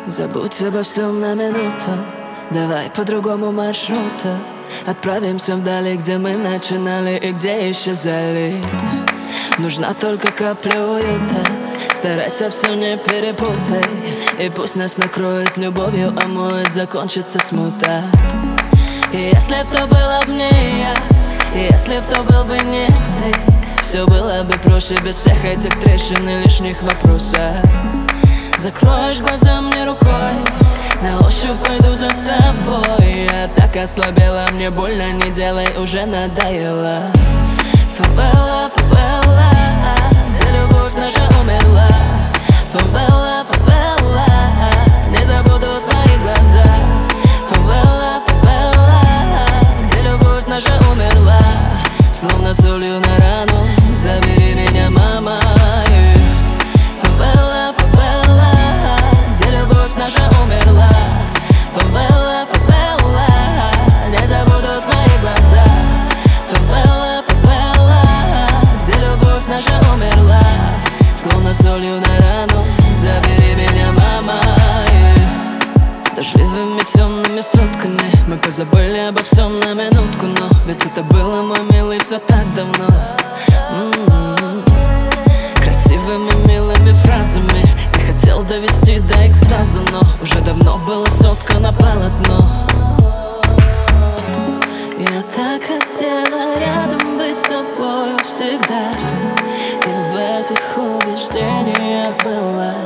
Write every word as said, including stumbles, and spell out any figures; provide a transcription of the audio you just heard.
Забудь обо всем на минуту, давай по другому маршруту. Отправимся вдали, где мы начинали и где исчезали. Нужна только капля уюта, старайся все не перепутай. И пусть нас накроет любовью, омоет, закончится смута. И если б то была б не я, и если б то был бы не ты, все было бы проще без всех этих трещин и лишних вопросов. Закроешь глаза мне рукой, на ощупь пойду за тобой. Я так ослабела, мне больно, не делай, уже надоело. Фавела, фавела, где любовь наша умерла. Фавела, фавела, не забуду твои глаза. Фавела, фавела, где любовь наша умерла. Словно солью на рану, забери меня, мама. Фавела, фавела, где любовь наша умерла. Фавела, фавела, не забуду твои глаза. Фавела, фавела, где любовь наша умерла. Словно солью на рану, забери меня, мама. Дождливыми темными сутками мы позабыли обо всем на минутку, но ведь это было, мой милый, все так давно. М-м-м. Красивыми, милыми фразами я хотел довести до экстаза, но уже давно было соткано полотно. Я так хотела рядом быть с тобою всегда, и в этих убеждениях была